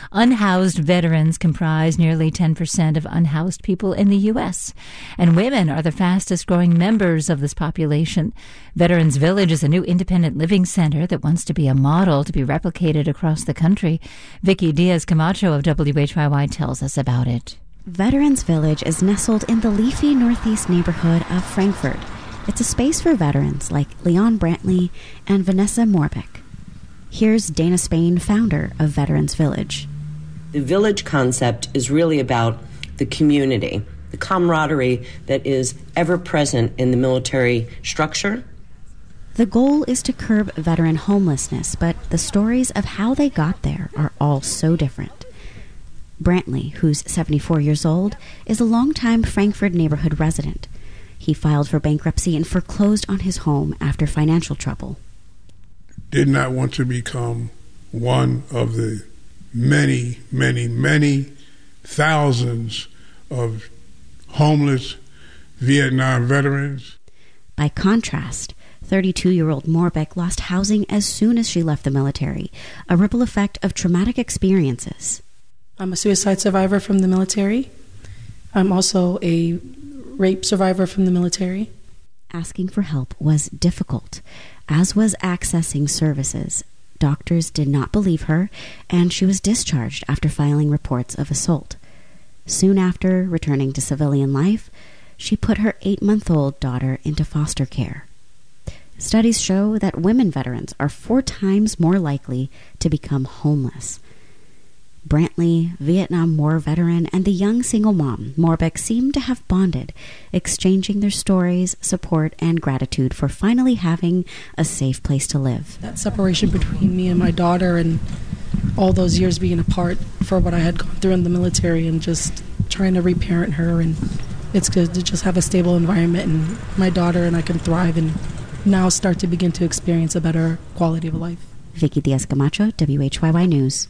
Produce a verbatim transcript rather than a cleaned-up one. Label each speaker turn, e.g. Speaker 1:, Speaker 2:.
Speaker 1: Unhoused veterans comprise nearly ten percent of unhoused people in the U S, and women are the fastest growing members of this population. Veterans Village is a new independent living center that wants to be a model to be replicated across the country. Vicky Diaz Camacho of W H Y Y tells us about it.
Speaker 2: Veterans Village is nestled in the leafy northeast neighborhood of Frankfort. It's a space for veterans like Leon Brantley and Vanessa Morbeck. Here's Dana Spain, founder of Veterans Village.
Speaker 3: The village concept is really about the community, the camaraderie that is ever present in the military structure.
Speaker 2: The goal is to curb veteran homelessness, but the stories of how they got there are all so different. Brantley, who's seventy-four years old, is a longtime Frankfort neighborhood resident. He filed for bankruptcy and foreclosed on his home after financial trouble.
Speaker 4: Did not want to become one of the many, many, many thousands of homeless Vietnam veterans.
Speaker 2: By contrast, thirty-two-year-old Morbeck lost housing as soon as she left the military, a ripple effect of traumatic experiences.
Speaker 5: I'm a suicide survivor from the military. I'm also a rape survivor from the military.
Speaker 2: Asking for help was difficult, as was accessing services. Doctors did not believe her, and she was discharged after filing reports of assault. Soon after returning to civilian life, she put her eight-month-old daughter into foster care. Studies show that women veterans are four times more likely to become homeless. Brantley, Vietnam War veteran, and the young single mom, Morbeck, seem to have bonded, exchanging their stories, support, and gratitude for finally having a safe place to live.
Speaker 5: That separation between me and my daughter and all those years being apart for what I had gone through in the military and just trying to reparent her, and it's good to just have a stable environment and my daughter and I can thrive and now start to begin to experience a better quality of life.
Speaker 2: Vicky Diaz Camacho, W H Y Y News.